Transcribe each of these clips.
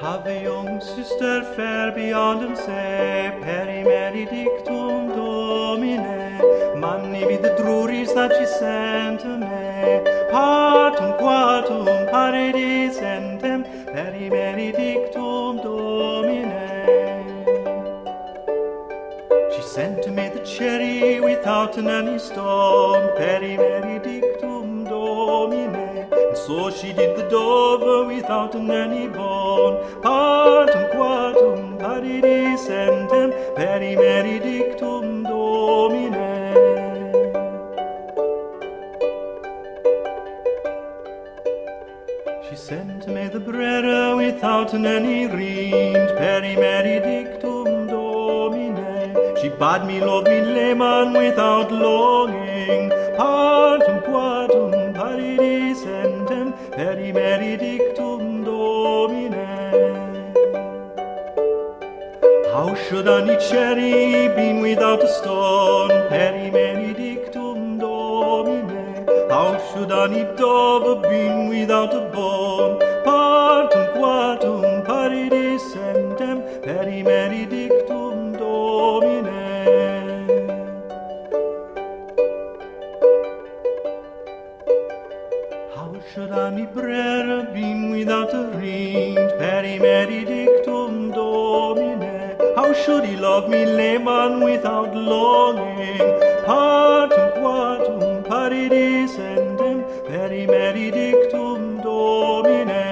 Have young syster fair beyond and say, Peri Benedictum Domine, Manni be the druries that she sent to me, Partum quatum paredis entem, Peri Benedictum Domine. She sent to me the cherry without any stone, Peri Benedictum Domine. And so she did the dove without any bone, Partum quatum paredis entem, Peri Benedictum Domine. She sent me the bread without any rind, Peri Benedictum Domine. She bade me love me layman without longing, Partum quatum paredis entem, Peri Benedictum Domine. How should any cherry be without a stone, Peri Benedictum Domine? How should any dove be without a bone, Partum quatum paredis entem, Peri Benedictum Domine. How should any bread be without a rind, Peri Benedictum Domine? How should he love me layman without longing, Partum quatum paredis entem, Peri Benedictum Domine.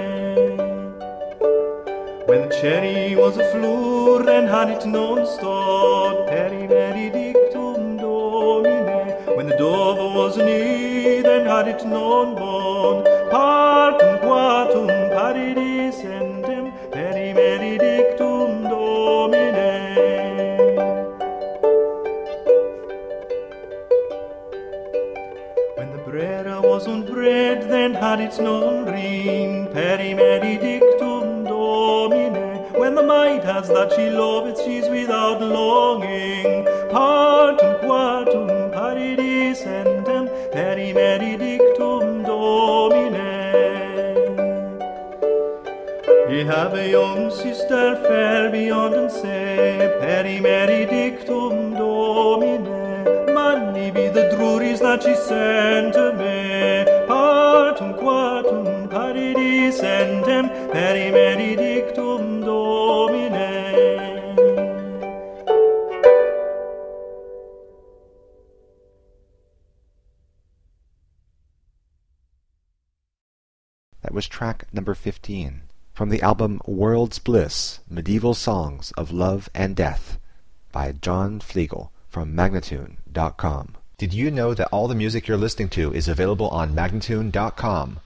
When the cherry was a floor and had it known stone, Peri Benedictum Domine. When the dove was an ear and had it known bone, Partum quatum paredis entem, Peri Benedictum Domine. When the bread wasn't bread, then had it known ring, Peri Benedictum Domine. When the maid has that she loveth, she's without longing, Partum quatum paredis entem, Peri Benedictum Domine. Ye have a young sister fair beyond and say, Peri Benedictum Domine. Manni be the druries that she sent to me, Partum quatum paredis entem, Peri Benedictum Domine. That was track number 15 from the album World's Bliss, Medieval Songs of Love and Death by John Flegel from Magnatune.com. Did you know that all the music you're listening to is available on Magnatune.com?